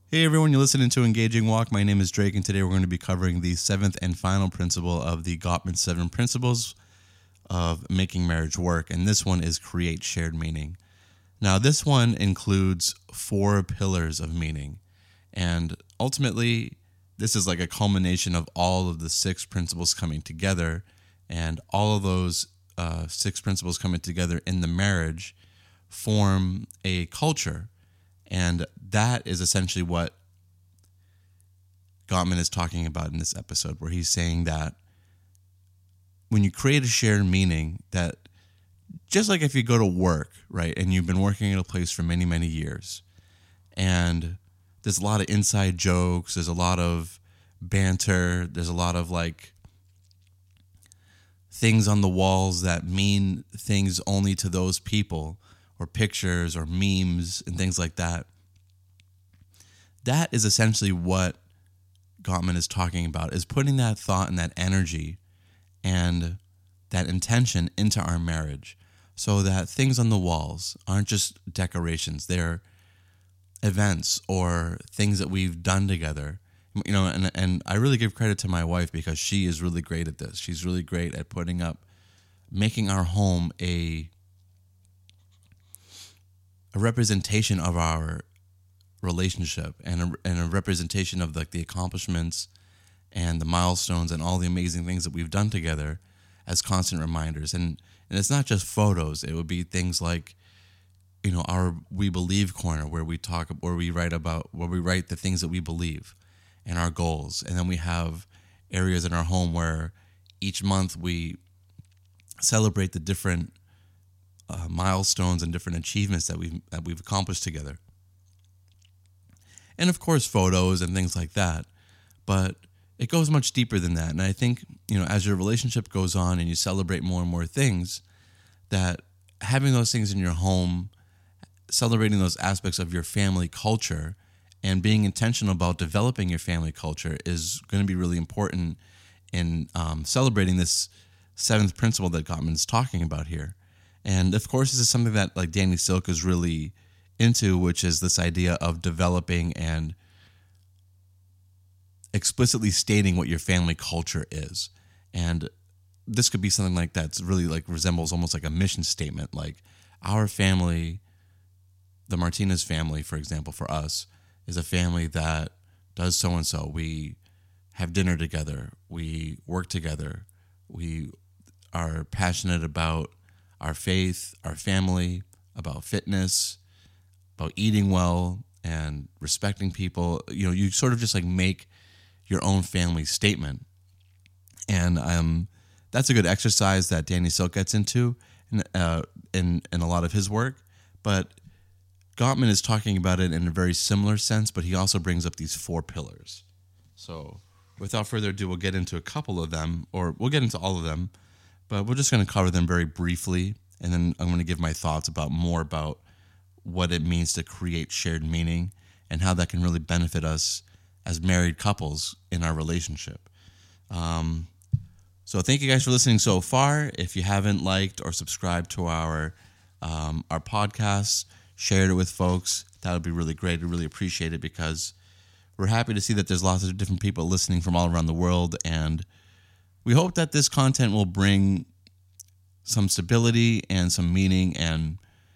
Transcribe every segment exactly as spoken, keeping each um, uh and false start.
Hey everyone, you're listening to Engaging Walk. My name is Drake, and today we're going to be covering the seventh and final principle of the Gottman Seven Principles of Making Marriage Work, and this one is create shared meaning. Now, this one includes four pillars of meaning, and ultimately, this is like a culmination of all of the six principles coming together, and all of those uh, six principles coming together in the marriage form a culture. And that is essentially what Gottman is talking about in this episode, where he's saying that when you create a shared meaning, that just like if you go to work, right, and you've been working at a place for many, many years, and there's a lot of inside jokes, there's a lot of banter, there's a lot of like things on the walls that mean things only to those people, or pictures or memes and things like that. That is essentially what Gottman is talking about, is putting that thought and that energy and that intention into our marriage so that things on the walls aren't just decorations. They're events or things that we've done together. You know, and, and I really give credit to my wife because she is really great at this. She's really great at putting up, making our home a a representation of our relationship and a, and a representation of like the accomplishments and the milestones and all the amazing things that we've done together as constant reminders. And and it's not just photos. It would be things like, you know, our We Believe corner, where we talk, where we write about, where we write the things that we believe and our goals. And then we have areas in our home where each month we celebrate the different Uh, milestones and different achievements that we've that we've accomplished together, and of course photos and things like that. But it goes much deeper than that. And I think, you know, as your relationship goes on and you celebrate more and more things, that having those things in your home, celebrating those aspects of your family culture, and being intentional about developing your family culture is going to be really important in um, celebrating this seventh principle that Gottman's talking about here. And of course, this is something that like Danny Silk is really into, which is this idea of developing and explicitly stating what your family culture is. And this could be something like that's really like resembles almost like a mission statement. Like our family, the Martinez family, for example, for us, is a family that does so-and-so. We have dinner together. We work together. We are passionate about our faith, our family, about fitness, about eating well and respecting people. You know, you sort of just like make your own family statement. And um, that's a good exercise that Danny Silk gets into in, uh, in, in a lot of his work. But Gottman is talking about it in a very similar sense, but he also brings up these four pillars. So without further ado, we'll get into a couple of them, or we'll get into all of them. But we're just going to cover them very briefly, and then I'm going to give my thoughts about more about what it means to create shared meaning and how that can really benefit us as married couples in our relationship. Um, so thank you guys for listening so far. If you haven't liked or subscribed to our um, our podcast, shared it with folks, that would be really great. I really appreciate it because we're happy to see that there's lots of different people listening from all around the world, and we hope that this content will bring some stability and some meaning and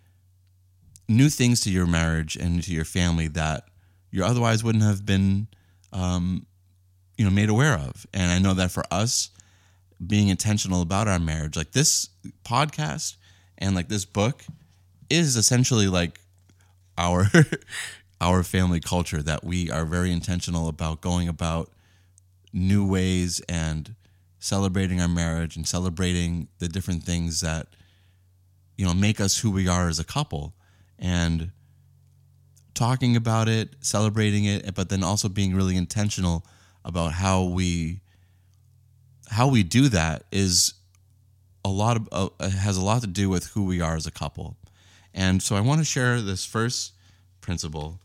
new things to your marriage and to your family that you otherwise wouldn't have been, um, you know, made aware of. And I know that for us, being intentional about our marriage, like this podcast and like this book, is essentially like our our family culture, that we are very intentional about going about new ways and celebrating our marriage and celebrating the different things that, you know, make us who we are as a couple, and talking about it, celebrating it, but then also being really intentional about how we how we do that is a lot of uh, has a lot to do with who we are as a couple. And so I want to share this first principle,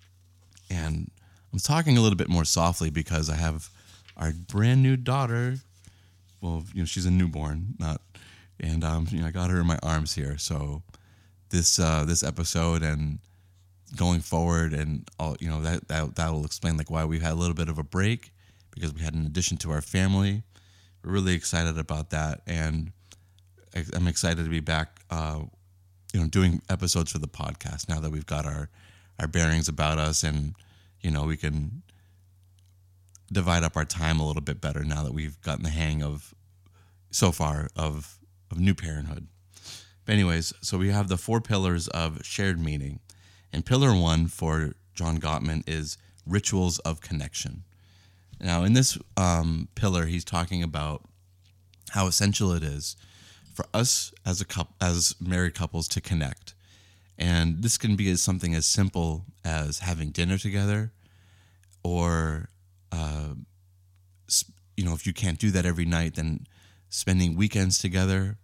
and I'm talking a little bit more softly because I have our brand new daughter. Well, you know, she's a newborn, not, and um, you know, I got her in my arms here. So this uh, this episode and going forward, and all, you know, that that that will explain like why we've had a little bit of a break, because we had an addition to our family. We're really excited about that, and I'm excited to be back, uh, you know, doing episodes for the podcast now that we've got our our bearings about us, and you know, we can divide up our time a little bit better now that we've gotten the hang of so far of of new parenthood. But anyways, so we have the four pillars of shared meaning, and pillar one for John Gottman is rituals of connection. Now, in this um, pillar, he's talking about how essential it is for us as a couple, as married couples, to connect, and this can be as something as simple as having dinner together, or uh, you know, if you can't do that every night, then spending weekends together.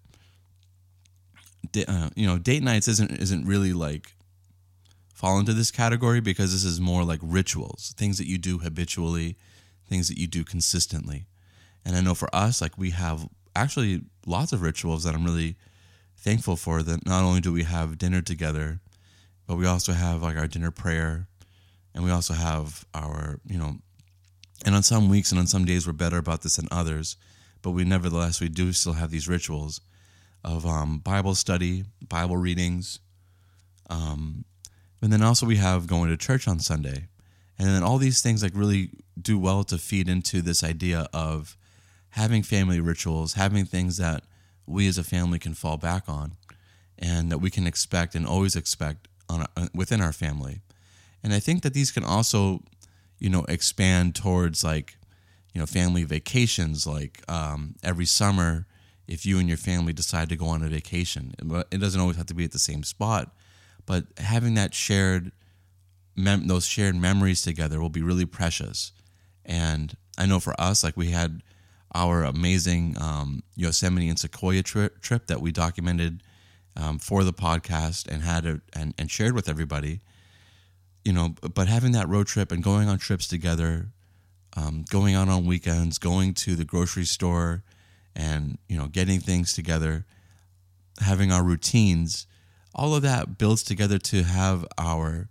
Uh, you know, date nights isn't isn't really like fall into this category, because this is more like rituals, things that you do habitually, things that you do consistently. And I know for us, like, we have actually lots of rituals that I'm really thankful for. That not only do we have dinner together, but we also have like our dinner prayer, and we also have our, you know, and on some weeks and on some days we're better about this than others, but we nevertheless, we do still have these rituals of um, Bible study, Bible readings, um, and then also we have going to church on Sunday. And then all these things like really do well to feed into this idea of having family rituals, having things that we as a family can fall back on, and that we can expect and always expect on a, within our family. And I think that these can also, you know, expand towards like, you know, family vacations, like um, every summer, if you and your family decide to go on a vacation. It doesn't always have to be at the same spot, but having that shared, mem- those shared memories together will be really precious. And I know for us, like, we had our amazing um, Yosemite and Sequoia tri- trip that we documented um, for the podcast and had a, and, and shared with everybody. You know, but having that road trip and going on trips together, um, going out on weekends, going to the grocery store, and, you know, getting things together, having our routines, all of that builds together to have our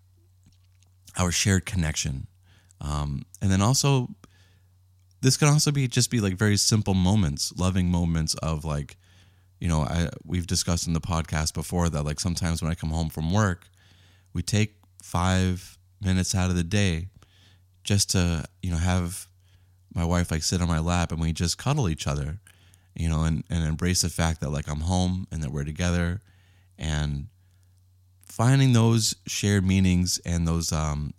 our shared connection. Um, and then also, this can also be just be like very simple moments, loving moments of like, you know, I we've discussed in the podcast before that like sometimes when I come home from work, we take five minutes out of the day just to, you know, have my wife like sit on my lap and we just cuddle each other, you know, and, and embrace the fact that like I'm home and that we're together, and finding those shared meanings and those um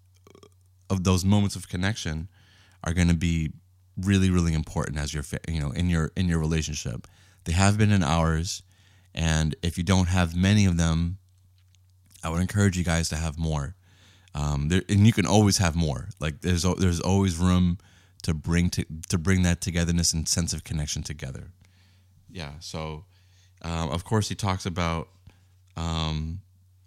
of those moments of connection are going to be really, really important as your, you know, in your in your relationship. They have been in ours, and if you don't have many of them, I would encourage you guys to have more. Um, there, and you can always have more. Like there's there's always room to bring to to bring that togetherness and sense of connection together. Yeah. So, um, of course, he talks about um,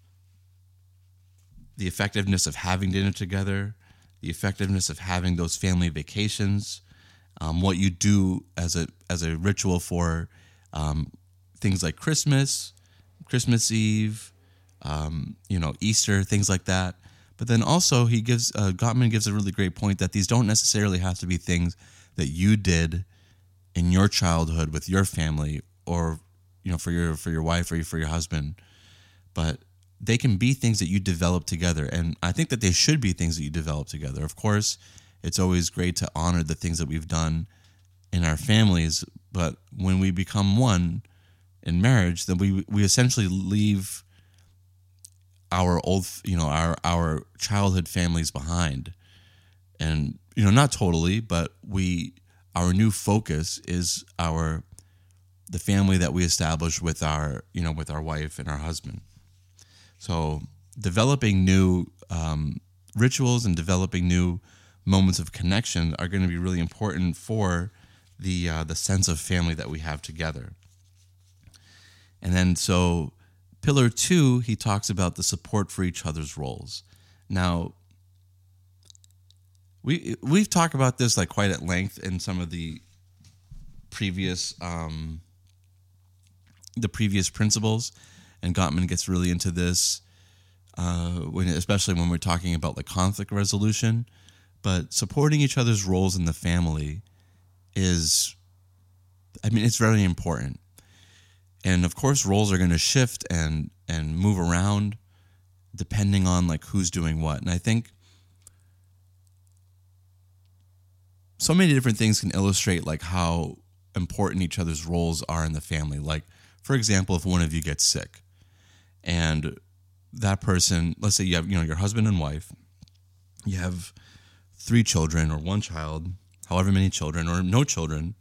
the effectiveness of having dinner together, the effectiveness of having those family vacations, um, what you do as a as a ritual for um, things like Christmas, Christmas Eve, um, you know, Easter, things like that. But then also he gives, uh, Gottman gives a really great point that these don't necessarily have to be things that you did in your childhood with your family, or, you know, for your, for your wife or for your husband, but they can be things that you develop together. And I think that they should be things that you develop together. Of course, it's always great to honor the things that we've done in our families, but when we become one in marriage, then we, we essentially leave our old, you know, our, our childhood families behind. And, you know, not totally, but we, our new focus is our, the family that we established with our, you know, with our wife and our husband. So developing new um, rituals and developing new moments of connection are going to be really important for the, uh, the sense of family that we have together. And then, so pillar two, he talks about the support for each other's roles. Now, we we've talked about this like quite at length in some of the previous um, the previous principles, and Gottman gets really into this uh, when especially when we're talking about like conflict resolution. But supporting each other's roles in the family is, I mean, it's very important. And of course, roles are going to shift and and move around depending on like who's doing what. And I think so many different things can illustrate like how important each other's roles are in the family. Like, for example, if one of you gets sick and that person, let's say you have, you know, your husband and wife, you have three children or one child, however many children or no children,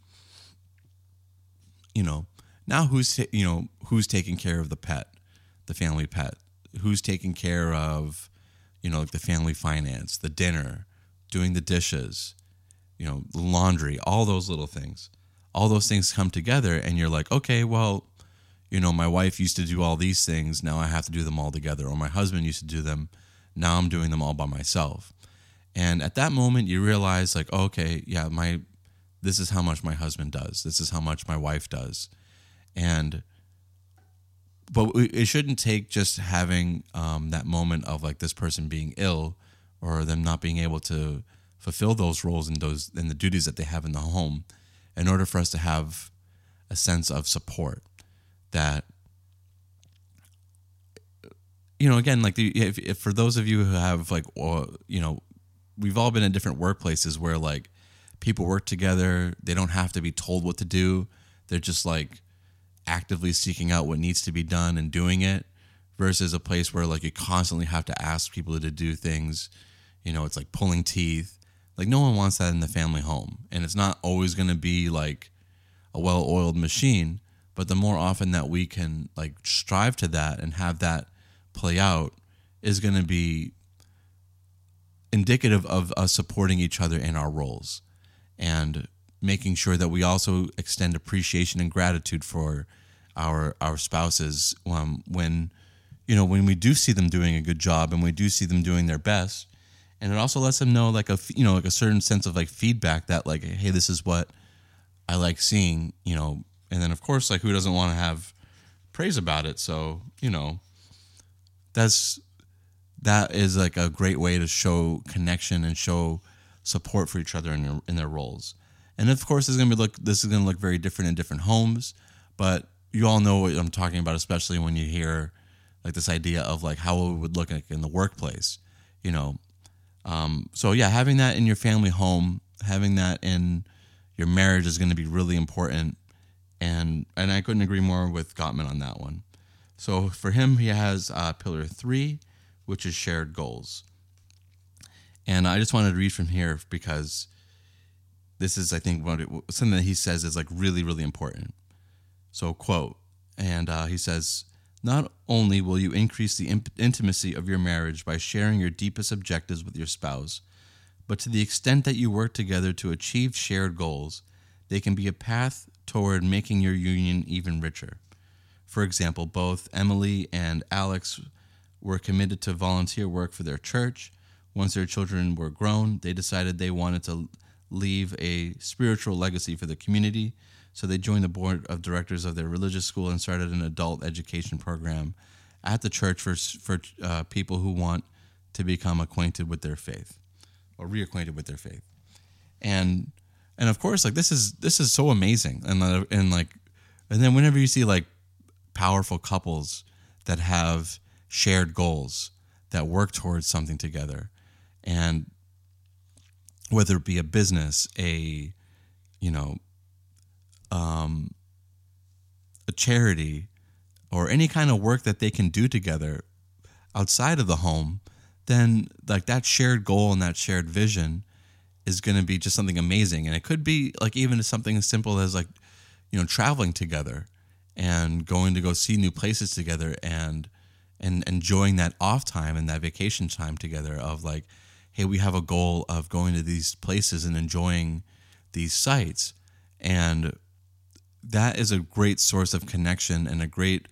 you know, now who's, ta- you know, who's taking care of the pet, the family pet? Who's taking care of, you know, like the family finance, the dinner, doing the dishes, you know, the laundry, all those little things. All those things come together and you're like, okay, well, you know, my wife used to do all these things. Now I have to do them all together. Or my husband used to do them. Now I'm doing them all by myself. And at that moment you realize like, oh, okay, yeah, my, this is how much my husband does. This is how much my wife does. And, but it shouldn't take just having um, that moment of like this person being ill or them not being able to fulfill those roles and those, and the duties that they have in the home in order for us to have a sense of support that, you know, again, like the, if, if for those of you who have like, or, you know, we've all been in different workplaces where like people work together. They don't have to be told what to do. They're just like actively seeking out what needs to be done and doing it, versus a place where like you constantly have to ask people to do things. You know, it's like pulling teeth. Like no one wants that in the family home. And it's not always going to be like a well-oiled machine, but the more often that we can like strive to that and have that play out is going to be indicative of us supporting each other in our roles and making sure that we also extend appreciation and gratitude for our our spouses um, when, you know, when we do see them doing a good job and we do see them doing their best. And it also lets them know like a, you know, like a certain sense of like feedback that like, hey, this is what I like seeing, you know. And then of course, like who doesn't want to have praise about it? So, you know, that's, that is like a great way to show connection and show support for each other in their, in their roles. And of course, this is going to be look, this is going to look very different in different homes, but you all know what I'm talking about, especially when you hear like this idea of like how it would look like in the workplace, you know. Um, so yeah, having that in your family home, having that in your marriage is going to be really important. And, and I couldn't agree more with Gottman on that one. So for him, he has uh, pillar three, which is shared goals. And I just wanted to read from here because this is, I think, what it, something that he says is like really, really important. So quote, and uh, he says, not only will you increase the imp- intimacy of your marriage by sharing your deepest objectives with your spouse, but to the extent that you work together to achieve shared goals, they can be a path toward making your union even richer. For example, both Emily and Alex were committed to volunteer work for their church. Once their children were grown, they decided they wanted to leave a spiritual legacy for the community. So they joined the board of directors of their religious school and started an adult education program at the church for for uh, people who want to become acquainted with their faith or reacquainted with their faith. And and of course, like this is this is so amazing. And uh, and like and then whenever you see like powerful couples that have shared goals that work towards something together, and whether it be a business, a you know. Um, a charity, or any kind of work that they can do together outside of the home, then like that shared goal and that shared vision is going to be just something amazing. And it could be like even something as simple as like, you know, traveling together and going to go see new places together and and enjoying that off time and that vacation time together of like, hey, we have a goal of going to these places and enjoying these sites. And that is a great source of connection and a great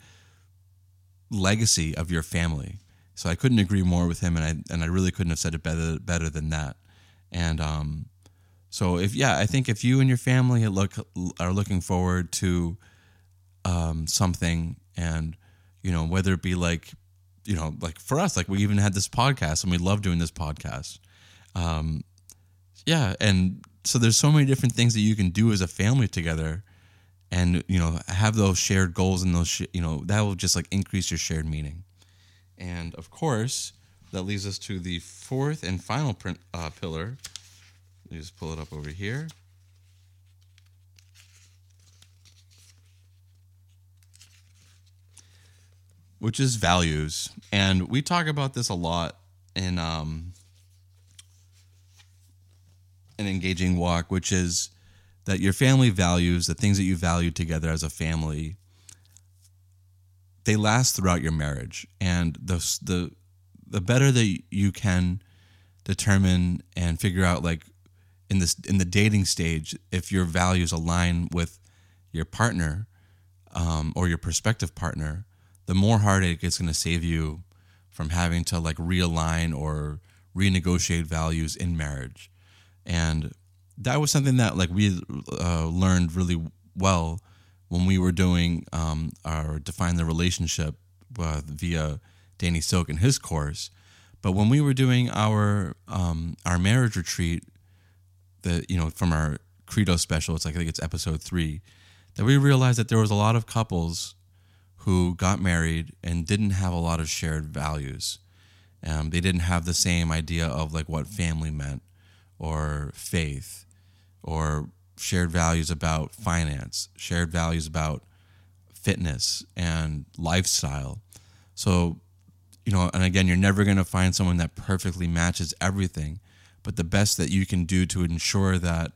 legacy of your family. So I couldn't agree more with him, and I and I really couldn't have said it better better than that. And um, so if yeah, I think if you and your family look are looking forward to um, something, and you know whether it be like you know, like for us, like we even had this podcast and we love doing this podcast. Um, yeah. And so there's so many different things that you can do as a family together, and, you know, have those shared goals and those, sh- you know, that will just like increase your shared meaning. And of course, that leads us to the fourth and final print, uh, pillar. Let me just pull it up over here. Which is values. And we talk about this a lot in um, an Engaging Walk, which is that your family values, the things that you value together as a family, they last throughout your marriage. And the the the better that you can determine and figure out, like in this in the dating stage, if your values align with your partner um, or your prospective partner, the more heartache it's going to save you from having to like realign or renegotiate values in marriage. And that was something that like we uh, learned really well when we were doing um, our Define the Relationship uh, via Danny Silk in his course. But when we were doing our um, our marriage retreat, the you know from our Credo special, it's like I think it's episode three, that we realized that there was a lot of couples who got married and didn't have a lot of shared values. Um, they didn't have the same idea of like what family meant, or faith, or shared values about finance, shared values about fitness and lifestyle. So, you know, and again, you're never going to find someone that perfectly matches everything, but the best that you can do to ensure that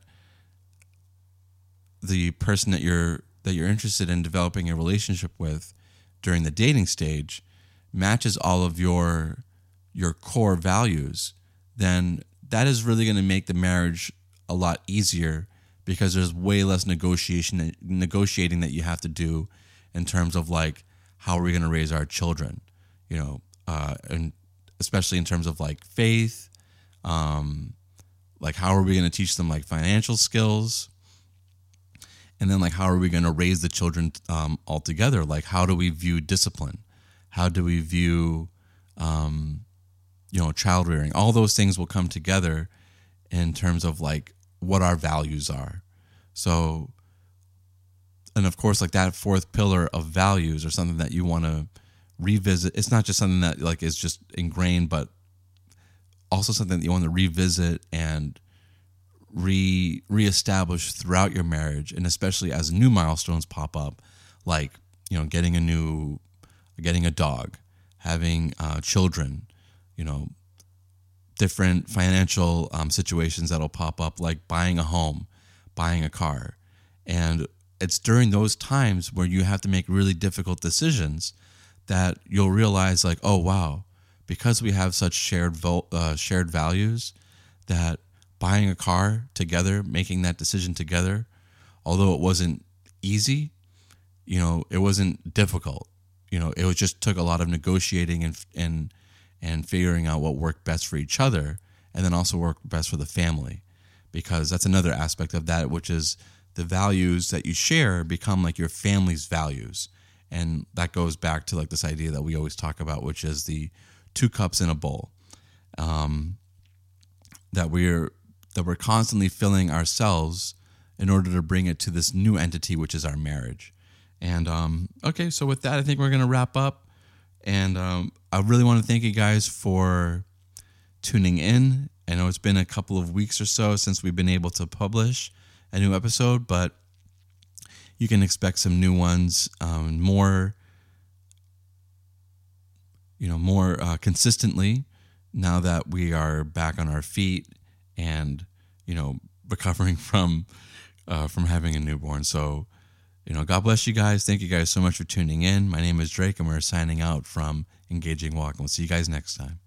the person that you're that you're interested in developing a relationship with during the dating stage matches all of your your core values, then that is really going to make the marriage a lot easier, because there's way less negotiation negotiating that you have to do in terms of like, how are we going to raise our children, you know, uh, and especially in terms of like faith, um, like how are we going to teach them like financial skills, and then like how are we going to raise the children um, all together? Like how do we view discipline? How do we view, um, you know, child rearing? All those things will come together in terms of like what our values are. So, and of course, like that fourth pillar of values or something that you want to revisit. It's not just something that like is just ingrained, but also something that you want to revisit and re reestablish throughout your marriage, and especially as new milestones pop up, like, you know, getting a new, getting a dog, having uh, children, you know, different financial um, situations that'll pop up, like buying a home, buying a car. And it's during those times where you have to make really difficult decisions that you'll realize like, oh, wow, because we have such shared vo- uh, shared values, that buying a car together, making that decision together, although it wasn't easy, you know, it wasn't difficult. You know, it was just took a lot of negotiating and and and figuring out what worked best for each other, and then also worked best for the family, because that's another aspect of that, which is the values that you share become like your family's values. And that goes back to like this idea that we always talk about, which is the two cups in a bowl, um, that we're that we're constantly filling ourselves in order to bring it to this new entity, which is our marriage. And um, okay, so with that, I think we're going to wrap up. And um, I really want to thank you guys for tuning in. I know it's been a couple of weeks or so since we've been able to publish a new episode, but you can expect some new ones, um, more, you know, more uh, consistently now that we are back on our feet and, you know, recovering from uh, from having a newborn. So, you know, God bless you guys. Thank you guys so much for tuning in. My name is Drake, and we're signing out from Engaging Walk. And we'll see you guys next time.